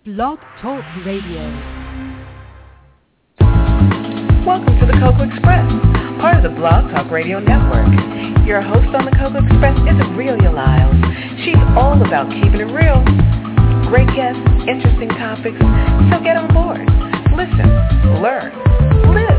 Blog Talk Radio. Welcome to the Cocoa Express, part of the Blog Talk Radio Network. Your host on the Cocoa Express is Aurelia Lyles. She's all about keeping it real. Great guests, interesting topics, so get on board. Listen, learn, live.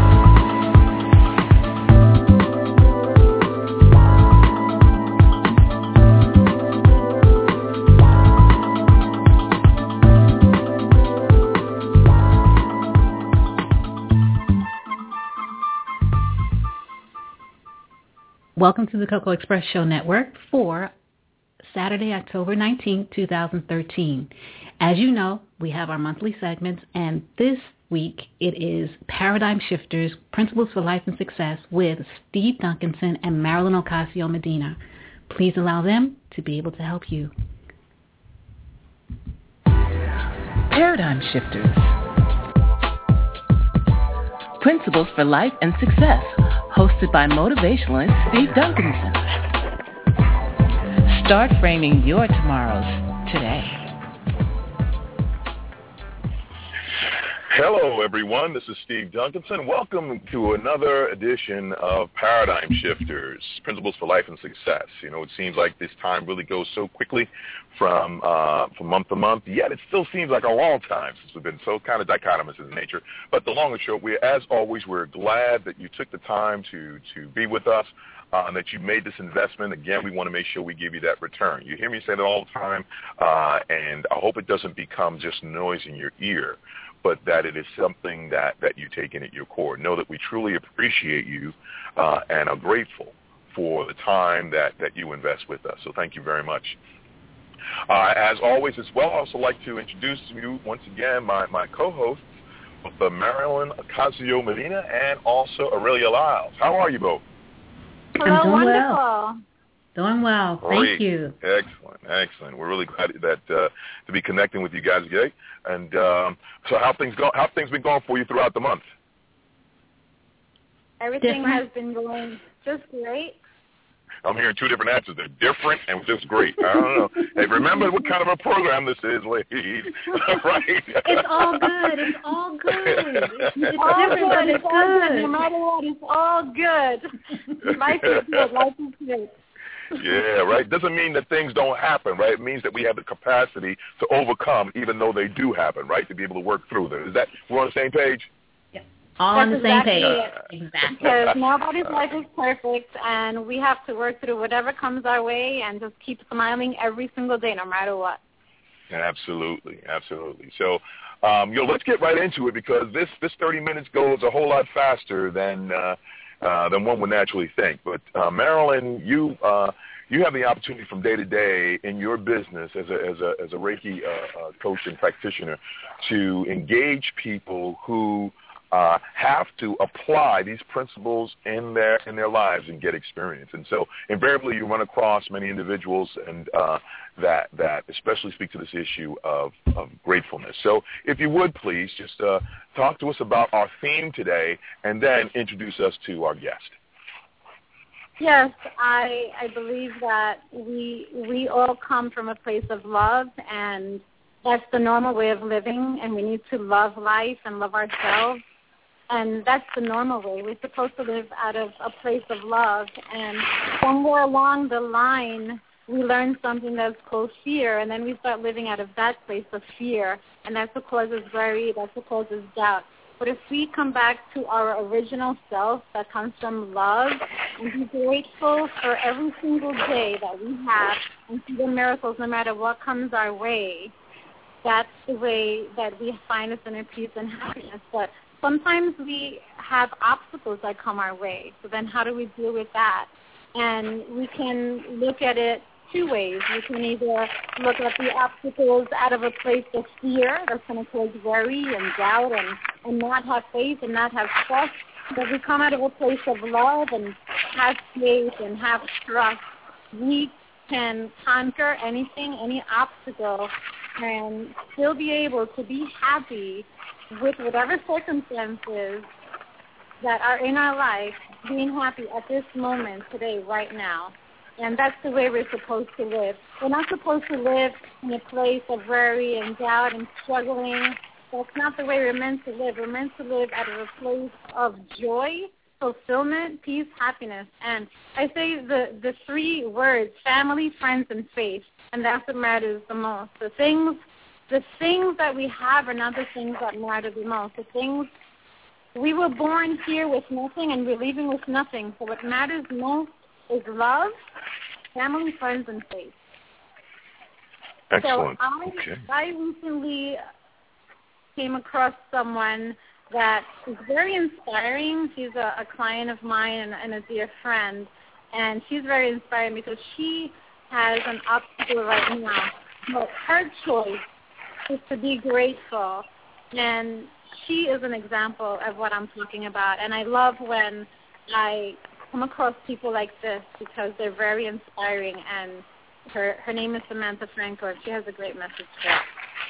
Welcome to the Cocoa Express Show Network for Saturday, October 19, 2013. As you know, we have our monthly segments, and this week it is Paradigm Shifters, Principles for Life and Success with Steve Duncanson and Marilyn Ocasio-Medina. Please allow them to be able to help you. Paradigm Shifters, Principles for Life and Success, hosted by motivationalist Steve Duncanson. Start framing your tomorrows today. Hello, everyone. This is Steve Duncanson. Welcome to another edition of Paradigm Shifters, Principles for Life and Success. You know, it seems like this time really goes so quickly from month to month, yet it still seems like a long time since we've been so kind of dichotomous in nature. But the long and short, as always, we're glad that you took the time to be with us, and that you made this investment. Again, we want to make sure we give you that return. You hear me say that all the time, and I hope it doesn't become just noise in your ear, but that it is something that you take in at your core. Know that we truly appreciate you and are grateful for the time that you invest with us. So thank you very much. As always as well, I also like to introduce to you once again my co-hosts, Marilyn Ocasio-Medina and also Aurelia Lyles. How are you both? Hello, I'm doing wonderful. well. Doing well. Great. Thank you. Excellent. We're really glad that to be connecting with you guys today. And so how things been going for you throughout the month? Everything has been going just great. I'm hearing two different answers. They're different and just great. I don't know. Hey, remember what kind of a program this is, ladies. Right? It's all good. It's all good. It's All different, but it's all good. No matter what, it's all good. Life is good. Life is good. Yeah, right. Doesn't mean that things don't happen, right? It means that we have the capacity to overcome, even though they do happen, right? To be able to work through them. Is that we're on the same page? All on the same page. Exactly. Because nobody's life is perfect, and we have to work through whatever comes our way and just keep smiling every single day, no matter what. Absolutely. So, let's get right into it, because this 30 minutes goes a whole lot faster than one would naturally think. But Marilyn, you have the opportunity from day to day in your business as a Reiki coach and practitioner to engage people who have to apply these principles in their lives and get experience. And so invariably you run across many individuals and that especially speak to this issue of gratefulness. So if you would please just talk to us about our theme today and then introduce us to our guest. Yes, I believe that we all come from a place of love, and that's the normal way of living, and we need to love life and love ourselves. And that's the normal way. We're supposed to live out of a place of love. And somewhere along the line, we learn something that's called fear, and then we start living out of that place of fear. And that's what causes worry, that's what causes doubt. But if we come back to our original self that comes from love and be grateful for every single day that we have and see the miracles no matter what comes our way, that's the way that we find us inner peace and happiness. But sometimes we have obstacles that come our way. So then how do we deal with that? And we can look at it two ways. We can either look at the obstacles out of a place of fear that's going to cause worry and doubt and not have faith and not have trust. But we come out of a place of love and have faith and have trust. We can conquer anything, any obstacle, and still be able to be happy with whatever circumstances that are in our life, being happy at this moment, today, right now. And that's the way we're supposed to live. We're not supposed to live in a place of worry and doubt and struggling. That's not the way we're meant to live. We're meant to live out of a place of joy, fulfillment, peace, happiness. And I say the three words, family, friends, and faith, and that's what matters the most. The things that we have are not the things that matter the most. The things, we were born here with nothing and we're leaving with nothing. So what matters most is love, family, friends, and faith. Excellent. So I recently came across someone that is very inspiring. She's a client of mine and a dear friend, and she's very inspiring because she has an obstacle right now. But her choice is to be grateful, and she is an example of what I'm talking about. And I love when I come across people like this because they're very inspiring, and her name is Samantha Franco, and she has a great message for us.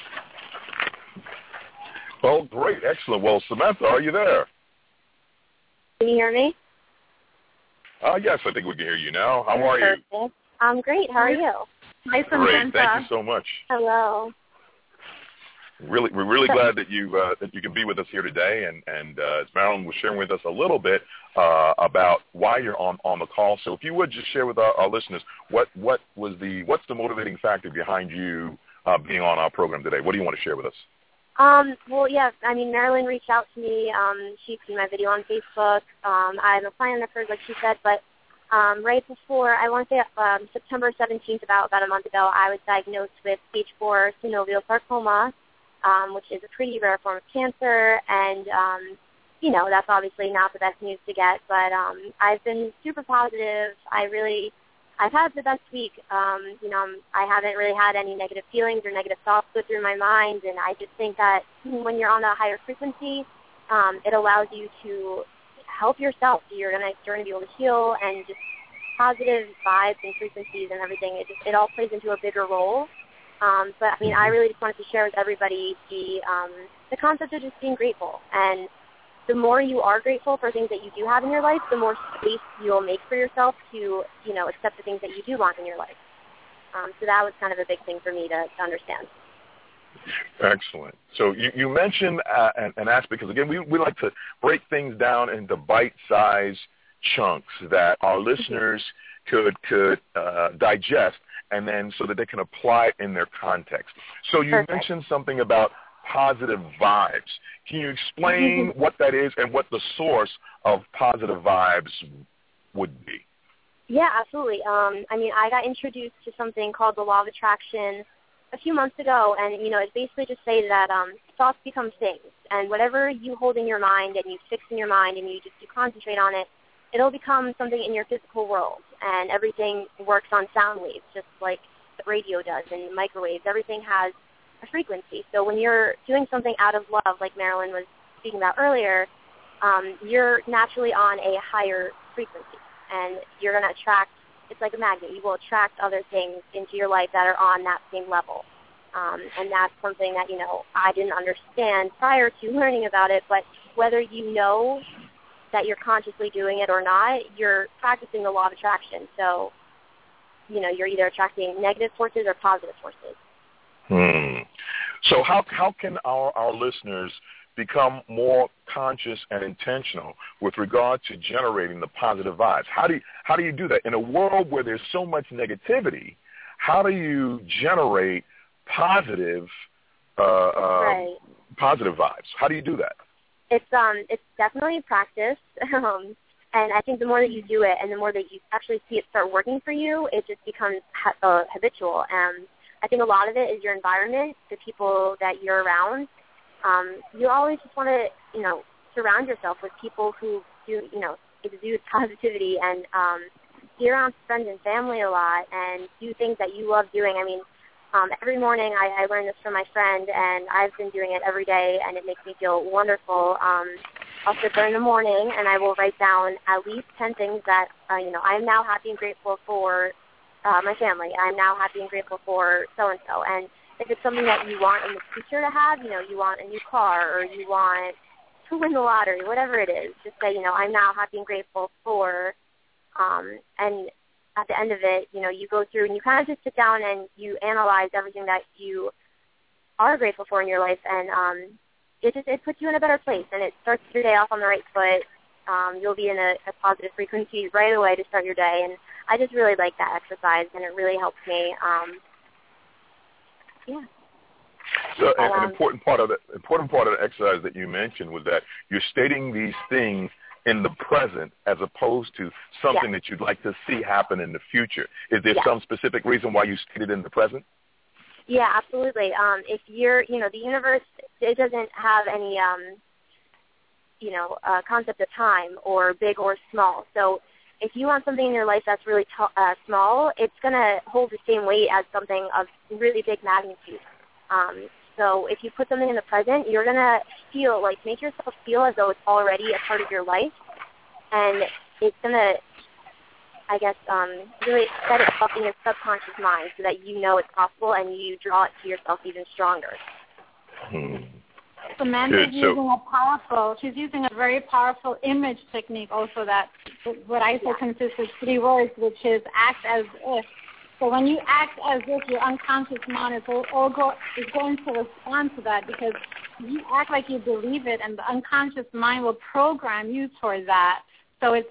Well, great. Excellent. Well, Samantha, are you there? Can you hear me? Yes, I think we can hear you now. How are you? I'm great. How are you? Hi, Samantha. Great. Thank you so much. Hello. We're really glad that you can be with us here today, and as Marilyn was sharing with us a little bit about why you're on the call. So if you would just share with our listeners what's the motivating factor behind you being on our program today? What do you want to share with us? Well, yes. I mean, Marilyn reached out to me. She'd seen my video on Facebook. I'm a client of hers, like she said, but right before, I want to say September 17th, about a month ago, I was diagnosed with stage 4 synovial sarcoma, which is a pretty rare form of cancer, and, that's obviously not the best news to get, but I've been super positive. I've had the best week. I haven't really had any negative feelings or negative thoughts go through my mind, and I just think that when you're on a higher frequency, it allows you to help yourself. You're going to be able to heal, and just positive vibes and frequencies and everything. It all plays into a bigger role. But I mean, I really just wanted to share with everybody the concept of just being grateful. And the more you are grateful for things that you do have in your life, the more space you'll make for yourself to, accept the things that you do want in your life. So that was kind of a big thing for me to understand. Excellent. So you mentioned an aspect, because again, we like to break things down into bite-sized chunks that our listeners could digest, and then so that they can apply it in their context. So you Perfect. mentioned something about positive vibes. Can you explain what that is and what the source of positive vibes would be? Yeah, absolutely. I got introduced to something called the law of attraction a few months ago, and, it basically just says that thoughts become things, and whatever you hold in your mind and you fix in your mind and you concentrate on it, it'll become something in your physical world, and everything works on sound waves, just like the radio does, and microwaves. Everything has a frequency. So when you're doing something out of love, like Marilyn was speaking about earlier, you're naturally on a higher frequency, and you're going to attract, it's like a magnet. You will attract other things into your life that are on that same level. And that's something that, I didn't understand prior to learning about it, but whether you know that you're consciously doing it or not, you're practicing the law of attraction. So, you're either attracting negative forces or positive forces. So how can our listeners become more conscious and intentional with regard to generating the positive vibes? How do you do that? In a world where there's so much negativity, how do you generate positive positive vibes? How do you do that? It's definitely practice, and I think the more that you do it and the more that you actually see it start working for you, it just becomes habitual. And I think a lot of it is your environment, the people that you're around. You always just want to, surround yourself with people who do, exude positivity, and be around friends and family a lot and do things that you love doing. I mean, every morning I learn this from my friend, and I've been doing it every day, and it makes me feel wonderful. I'll sit there in the morning, and I will write down at least 10 things that, I'm now happy and grateful for my family. I'm now happy and grateful for so-and-so. And if it's something that you want in the future to have, you want a new car or you want to win the lottery, whatever it is, just say, I'm now happy and grateful for, and at the end of it, you go through and you kind of just sit down and you analyze everything that you are grateful for in your life, and it puts you in a better place, and it starts your day off on the right foot. You'll be in a positive frequency right away to start your day, and I just really like that exercise, and it really helps me. Yeah. So an important part of the exercise that you mentioned was that you're stating these things in the present as opposed to something that you'd like to see happen in the future. Is there some specific reason why you state it in the present? Yeah, absolutely. If you're, the universe, it doesn't have any, concept of time or big or small. So if you want something in your life that's really small, it's going to hold the same weight as something of really big magnitude. So if you put something in the present, you're going to make yourself feel as though it's already a part of your life. And it's going to, I guess, really set it up in your subconscious mind so that you know it's possible and you draw it to yourself even stronger. Samantha's she's using a very powerful image technique also that what I say consists of 3 words, which is act as if. So when you act as if, your unconscious mind is going to respond to that, because you act like you believe it, and the unconscious mind will program you toward that. So it's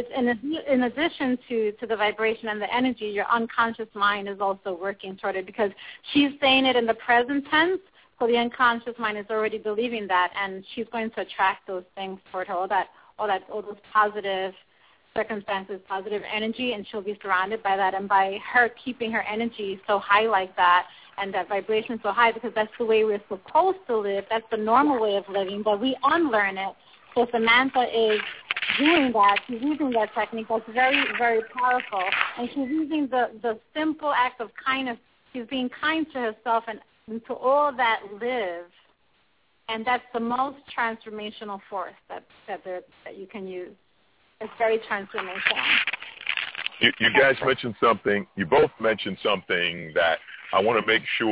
in addition to the vibration and the energy, your unconscious mind is also working toward it, because she's saying it in the present tense, so the unconscious mind is already believing that, and she's going to attract those things toward her, all those positive circumstances, positive energy, and she'll be surrounded by that. And by her keeping her energy so high like that, and that vibration so high, because that's the way we're supposed to live, that's the normal way of living, but we unlearn it. So Samantha is doing that. She's using that technique that's very, very powerful, and she's using the simple act of kindness. She's being kind to herself and to all that live, and that's the most transformational force that you can use. It's very transformational. You guys mentioned something. You both mentioned something that I want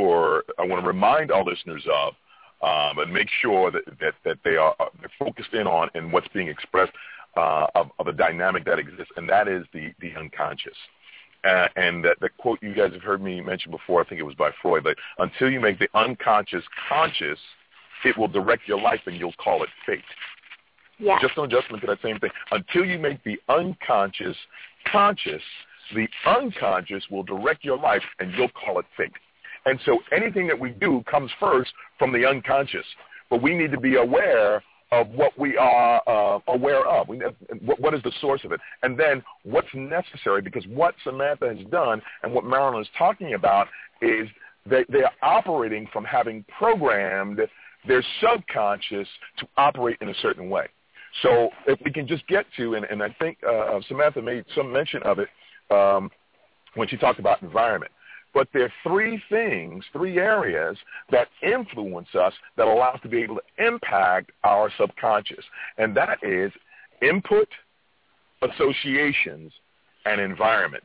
to remind our listeners of, and make sure that they're focused in on and what's being expressed of a dynamic that exists, and that is the unconscious. And the quote you guys have heard me mention before, I think it was by Freud, that until you make the unconscious conscious, it will direct your life, and you'll call it fate. Yeah. Just an adjustment to that same thing. Until you make the unconscious conscious, the unconscious will direct your life, and you'll call it fate. And so anything that we do comes first from the unconscious. But we need to be aware of what we are aware of. What is the source of it? And then what's necessary, because what Samantha has done and what Marilyn is talking about is they are operating from having programmed their subconscious to operate in a certain way. So if we can just get to, and I think Samantha made some mention of it when she talked about environment, but there are 3 areas that influence us that allow us to be able to impact our subconscious, and that is input, associations, and environment.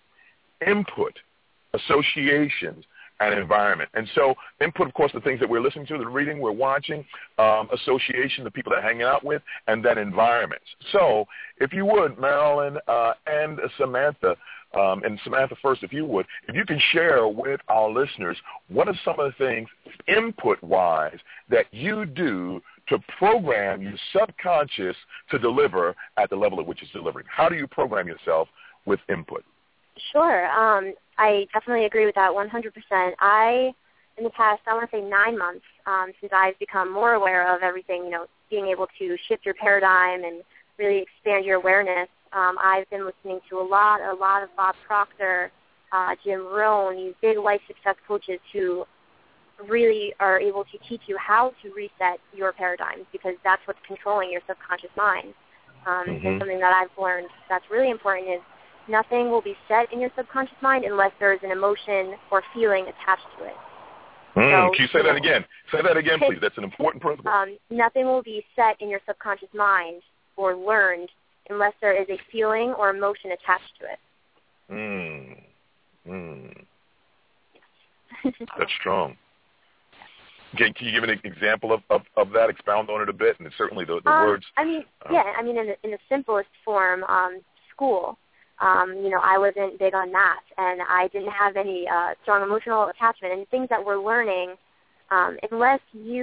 Input, associations, and environment. And so input, of course, the things that we're listening to, the reading, we're watching, association, the people that we're hanging out with, and then environments. So if you would, Marilyn and Samantha, and Samantha first, if you can share with our listeners, what are some of the things, input-wise, that you do to program your subconscious to deliver at the level at which it's delivering? How do you program yourself with input? Sure. I definitely agree with that 100%. In the past, I want to say 9 months, since I've become more aware of everything, being able to shift your paradigm and really expand your awareness, I've been listening to a lot of Bob Proctor, Jim Rohn, these big life success coaches who really are able to teach you how to reset your paradigms, because that's what's controlling your subconscious mind. And something that I've learned that's really important is nothing will be set in your subconscious mind unless there is an emotion or feeling attached to it. So, can you say that again? Say that again, please. That's an important principle. Nothing will be set in your subconscious mind or learned unless there is a feeling or emotion attached to it. That's strong. Can you give an example of that? Expound on it a bit, and certainly the words. In the simplest form, school. I wasn't big on math, and I didn't have any strong emotional attachment, and things that we're learning, unless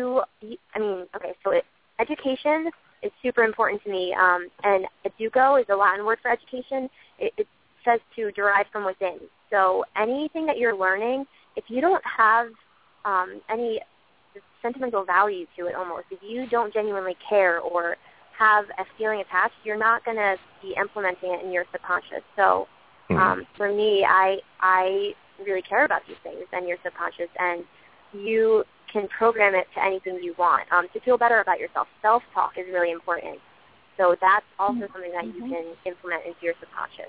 education is super important to me, and educo is the Latin word for education. It says to derive from within. So anything that you're learning, if you don't have any sentimental value to it almost, if you don't genuinely care or have a feeling attached, you're not going to be implementing it in your subconscious. So for me, I really care about these things and your subconscious, and you can program it to anything you want to feel better about yourself. Self-talk is really important. So that's also something that you can implement into your subconscious.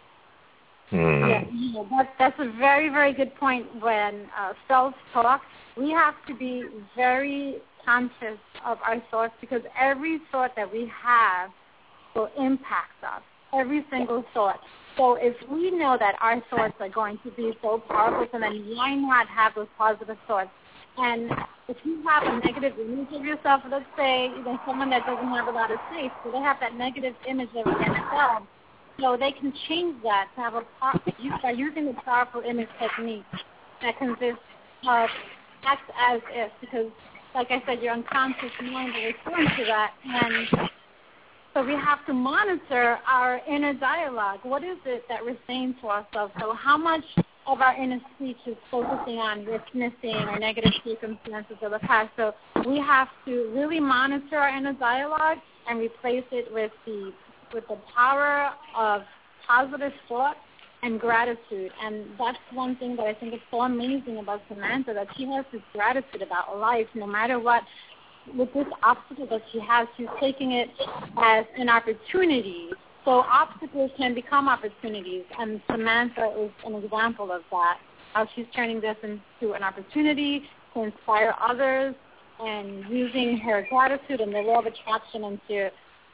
Yeah, that's a very, very good point. When self-talk, we have to be very conscious of our thoughts, because every thought that we have will impact us, every single thought. So if we know that our thoughts are going to be so powerful, then why not have those positive thoughts? And if you have a negative image of yourself, let's say someone that doesn't have a lot of faith, so they have that negative image of themselves, so they can change that to have by using the powerful image technique that consists of act as if, because like I said, your unconscious mind will respond to that. And so we have to monitor our inner dialogue. What is it that we're saying to ourselves? So how much of our inner speech is focusing on witnessing or negative circumstances of the past? So we have to really monitor our inner dialogue and replace it with the power of positive thought and gratitude. And that's one thing that I think is so amazing about Samantha, that she has this gratitude about life. No matter what, with this obstacle that she has, she's taking it as an opportunity. So obstacles can become opportunities, and Samantha is an example of that. How she's turning this into an opportunity to inspire others, and using her gratitude and the law of attraction and to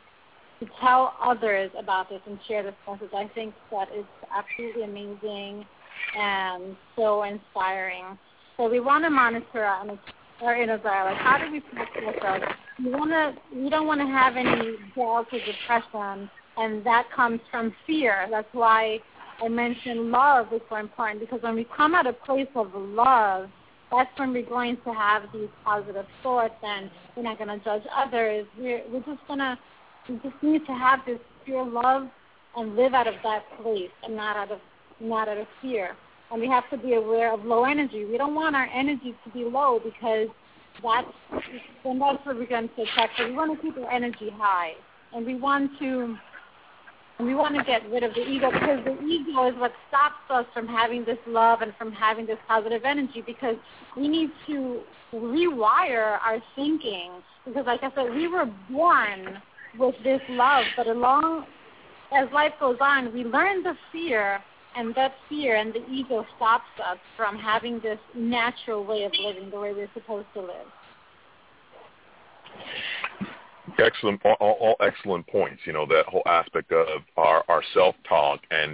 tell others about this and share this message. I think that is absolutely amazing and so inspiring. So we want to monitor our inner dialogue. How do we protect ourselves? We don't want to have any doubt or depression, and that comes from fear. That's why I mentioned love is so important, because when we come at a place of love, that's when we're going to have these positive thoughts, and we're not going to judge others. We just need to have this pure love and live out of that place and not out of fear. And we have to be aware of low energy. We don't want our energy to be low, because that's what we're going to attack. So we want to keep our energy high, and we want to get rid of the ego, because the ego is what stops us from having this love and from having this positive energy, because we need to rewire our thinking. Because like I said, we were born with this love, but as life goes on, we learn the fear, and that fear and the ego stops us from having this natural way of living, the way we're supposed to live. Excellent, all excellent points. That whole aspect of our self-talk, and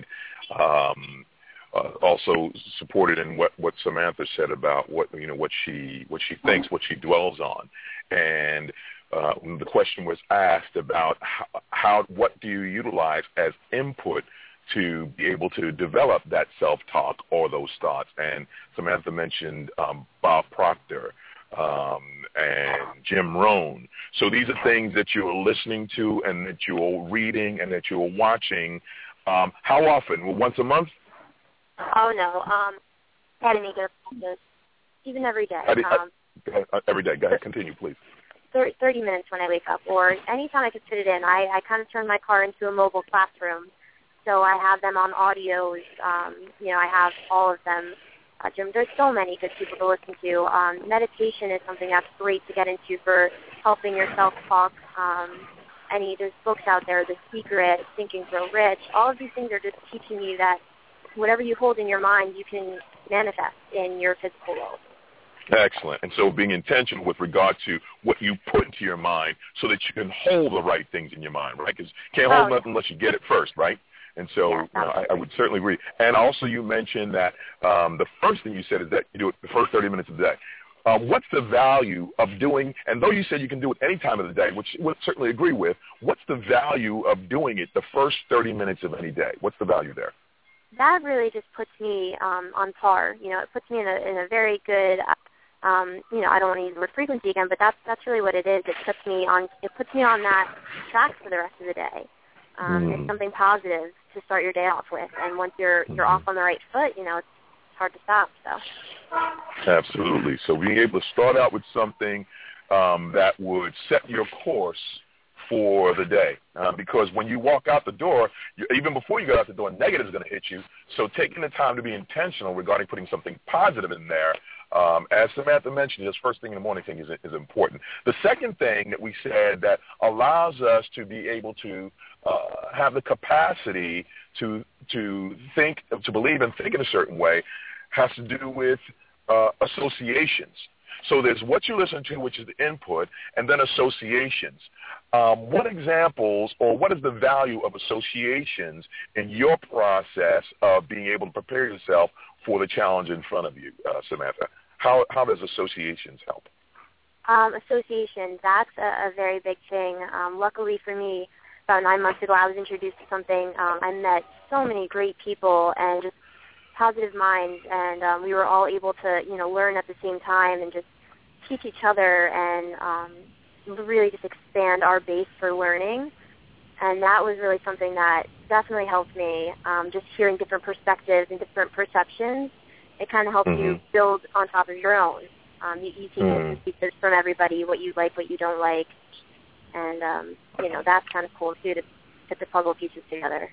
also supported in what Samantha said about what she thinks, what she dwells on, and the question was asked about what do you utilize as input to be able to develop that self-talk or those thoughts. And Samantha mentioned Bob Proctor and Jim Rohn. So these are things that you're listening to and that you're reading and that you're watching. How often? Once a month? Oh, no. I didn't either. Even every day. Every day. Go ahead. Continue, please. 30 minutes when I wake up, or anytime I can fit it in. I kind of turn my car into a mobile classroom. So I have them on audios. I have all of them. Jim, there's so many good people to listen to. Meditation is something that's great to get into for helping your self-talk. There's books out there, The Secret, Think and Grow Rich. All of these things are just teaching you that whatever you hold in your mind, you can manifest in your physical world. Excellent. And so being intentional with regard to what you put into your mind so that you can hold the right things in your mind, right? Because you can't hold nothing unless you get it first, right? And so I would certainly agree. And also you mentioned that the first thing you said is that you do it the first 30 minutes of the day. What's the value of doing, and though you said you can do it any time of the day, which I would certainly agree with, what's the value of doing it the first 30 minutes of any day? What's the value there? that really just puts me on par. It puts me in a very good, I don't want to use the word frequency again, but that's really what it is. It puts me on that track for the rest of the day. It's something positive to start your day off with, and once you're off on the right foot, it's hard to stop. So. Absolutely. So being able to start out with something that would set your course for the day, because when you walk out the door, even before you get out the door, negative is going to hit you. So taking the time to be intentional regarding putting something positive in there, as Samantha mentioned, this first thing in the morning thing is important. The second thing that we said that allows us to be able to have the capacity to think, to believe and think in a certain way, has to do with associations. So there's what you listen to, which is the input, and then associations. What examples or what is the value of associations in your process of being able to prepare yourself for the challenge in front of you, Samantha? How does associations help? Associations, that's a very big thing. Luckily for me, about 9 months ago, I was introduced to something. I met so many great people and just positive minds, and we were all able to, learn at the same time and just teach each other and really just expand our base for learning. And that was really something that definitely helped me, just hearing different perspectives and different perceptions. It kind of helps you build on top of your own. You take pieces from everybody, what you like, what you don't like. And, that's kind of cool, too, to put the puzzle pieces together.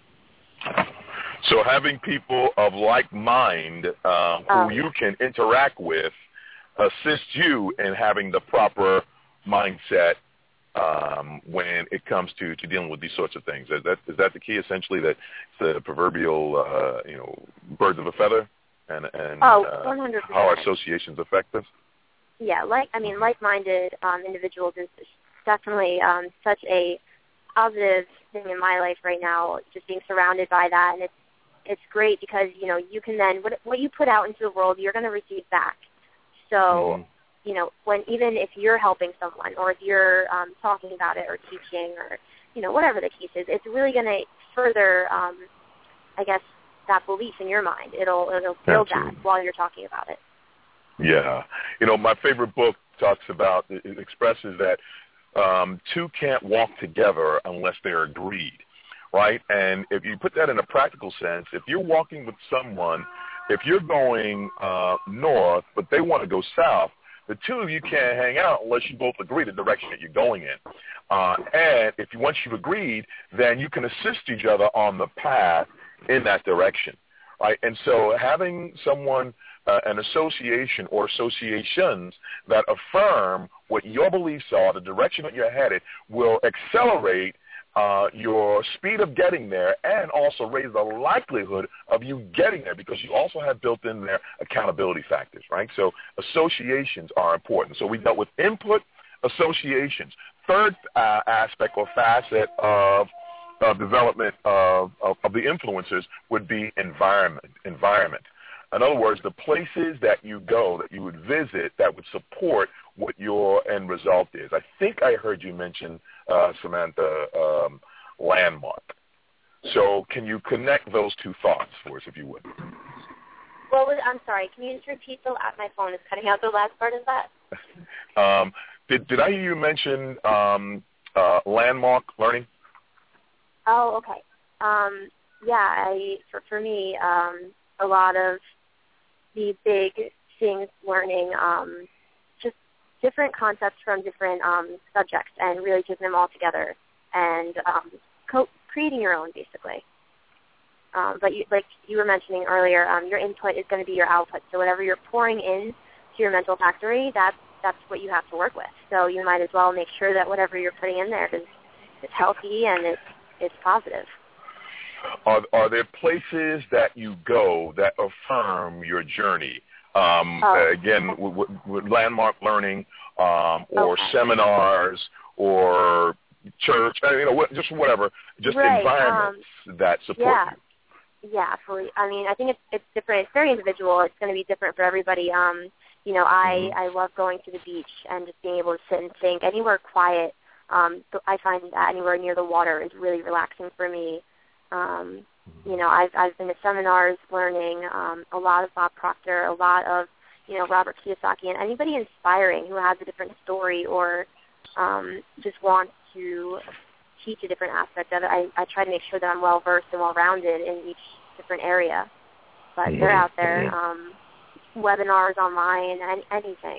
So having people of like mind who you can interact with assist you in having the proper mindset when it comes to dealing with these sorts of things. Is that the key, essentially, that it's the proverbial, birds of a feather and 100%. How our associations affect us? Yeah, like-minded individuals is definitely such a positive thing in my life right now, just being surrounded by that. And it's great because, you can then, what you put out into the world, you're going to receive back. So, even if you're helping someone or if you're talking about it or teaching or, whatever the case is, it's really going to further, that belief in your mind. It'll build that while you're talking about it. Yeah. My favorite book talks about, it expresses that two can't walk together unless they're agreed, right? And if you put that in a practical sense, if you're walking with someone, if you're going north, but they want to go south, the two of you can't hang out unless you both agree the direction that you're going in. And once you've agreed, then you can assist each other on the path in that direction, right? And so having someone, an association or associations that affirm what your beliefs are, the direction that you're headed, will accelerate your speed of getting there and also raise the likelihood of you getting there because you also have built in there accountability factors, right? So associations are important. So we dealt with input, associations. Third aspect or facet of development of the influencers would be environment. In other words, the places that you go, that you would visit, that would support what your end result is. I think I heard you mention, Samantha, landmark. So can you connect those two thoughts for us, if you would? Well, I'm sorry. Can you just repeat my phone is cutting out the last part of that? Did I hear you mention landmark learning? Oh, okay. For me, a lot of the big things learning, just different concepts from different subjects and really taking them all together and creating your own, basically. But like you were mentioning earlier, your input is going to be your output. So whatever you're pouring in to your mental factory, that's what you have to work with. So you might as well make sure that whatever you're putting in there is healthy and it's positive. Are there places that you go that affirm your journey? Again, with landmark learning or seminars or church, just whatever, just environments that support you. Yeah, absolutely. I think it's different. It's very individual. It's going to be different for everybody. I love going to the beach and just being able to sit and think. Anywhere quiet, I find that anywhere near the water is really relaxing for me. I've been to seminars learning a lot of Bob Proctor, a lot of Robert Kiyosaki, and anybody inspiring who has a different story or just wants to teach a different aspect of it. I try to make sure that I'm well versed and well rounded in each different area. But they're out there, webinars online, anything.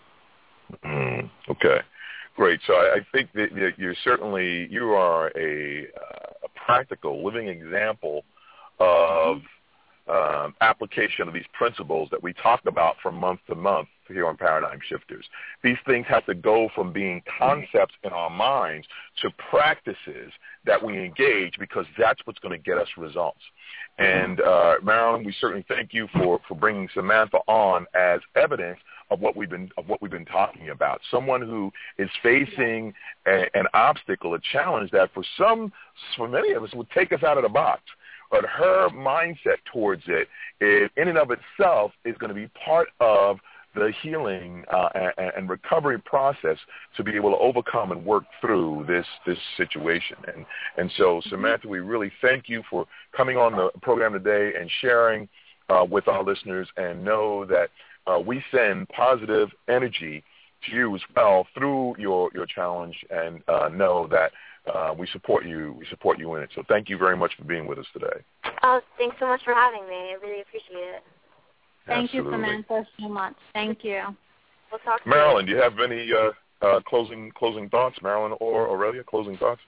Okay, great. So I think that you are a practical, living example of application of these principles that we talk about from month to month here on Paradigm Shifters. These things have to go from being concepts in our minds to practices that we engage, because that's what's going to get us results. And Marilyn, we certainly thank you for bringing Samantha on as evidence of what we've been talking about. Someone who is facing an obstacle, a challenge that for many of us would take us out of the box. But her mindset towards it, in and of itself, is going to be part of the healing and recovery process to be able to overcome and work through this situation. And so, Samantha, we really thank you for coming on the program today and sharing with our listeners, and know that we send positive energy to you as well through your challenge, and know that we support you. We support you in it. So thank you very much for being with us today. Oh, thanks so much for having me. I really appreciate it. Thank you, Samantha, so much. Thank you. We'll talk to Marilyn, do you have any closing thoughts? Marilyn or Aurelia, closing thoughts?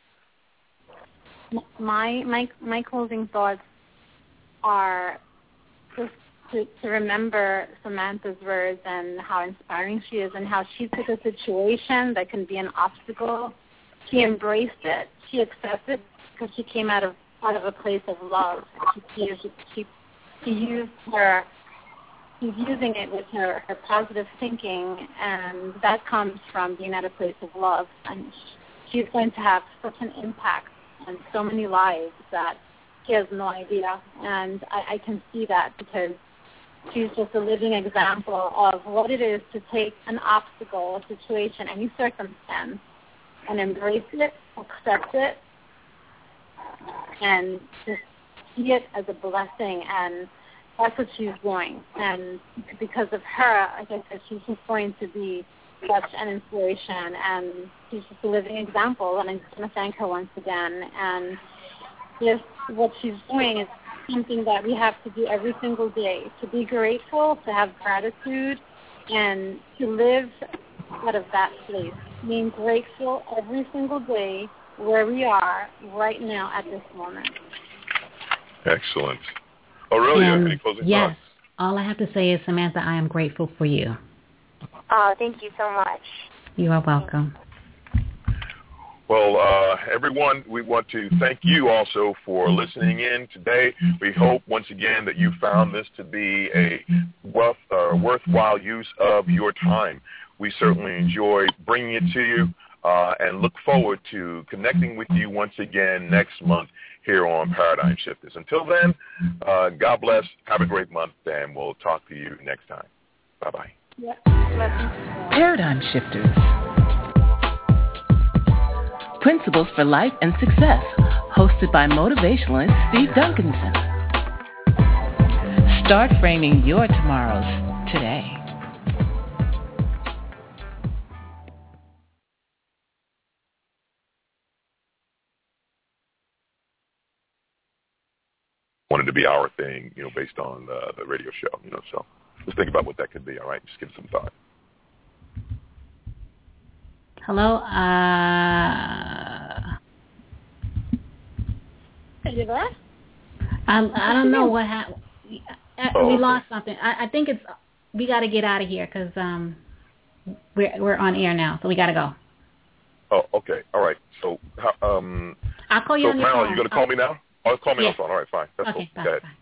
My closing thoughts are just to remember Samantha's words and how inspiring she is, and how she took a situation that can be an obstacle. She embraced it. She accepted it because she came out of a place of love. She's using it with her positive thinking, and that comes from being at a place of love. And she's going to have such an impact on so many lives that she has no idea. And I can see that, because she's just a living example of what it is to take an obstacle, a situation, any circumstance, and embrace it, accept it, and just see it as a blessing. And that's what she's doing. And because of her, like I said, she's just going to be such an inspiration, and she's just a living example. And I'm just going to thank her once again. And just what she's doing is something that we have to do every single day, to be grateful, to have gratitude, and to live out of that place, being grateful every single day where we are right now at this moment. Excellent. Aurelia, any closing thoughts? Yes. All I have to say is, Samantha, I am grateful for you. Oh, thank you so much. You are welcome. Well, everyone, we want to thank you also for listening in today. We hope, once again, that you found this to be a worthwhile use of your time. We certainly enjoy bringing it to you, and look forward to connecting with you once again next month here on Paradigm Shifters. Until then, God bless, have a great month, and we'll talk to you next time. Bye-bye. Yep. Paradigm Shifters. Principles for Life and Success, hosted by motivationalist Steve Duncanson. Start framing your tomorrows today. Wanted to be our thing, based on the radio show, so just think about what that could be, all right? Just give it some thought. Hello? Are you there? I don't know what happened. We lost something. I think we got to get out of here, because we're on air now, so we got to go. Oh, okay. All right. So, I'll call you on your phone. Marilyn, you going to call me now? Oh, call me on Yeah. the phone. All right, fine. That's okay, cool. bye. Go ahead. Bye.